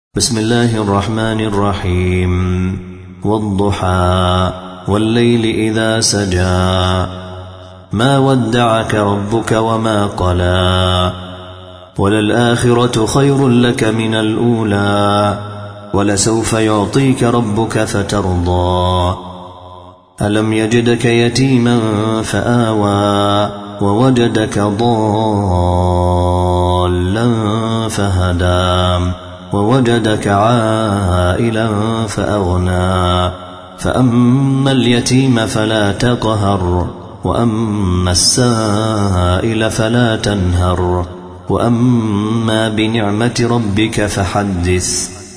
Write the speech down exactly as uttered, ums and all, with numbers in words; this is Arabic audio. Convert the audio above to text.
بسم الله الرحمن الرحيم والضحى والليل إذا سجى ما ودعك ربك وما قلى وللآخرة خير لك من الأولى ولسوف يعطيك ربك فترضى ألم يجدك يتيما فآوى ووجدك ضالا فهدى ووجدك عائلا فأغنى فأما اليتيم فلا تقهر وأما السائل فلا تنهر وأما بنعمة ربك فحدث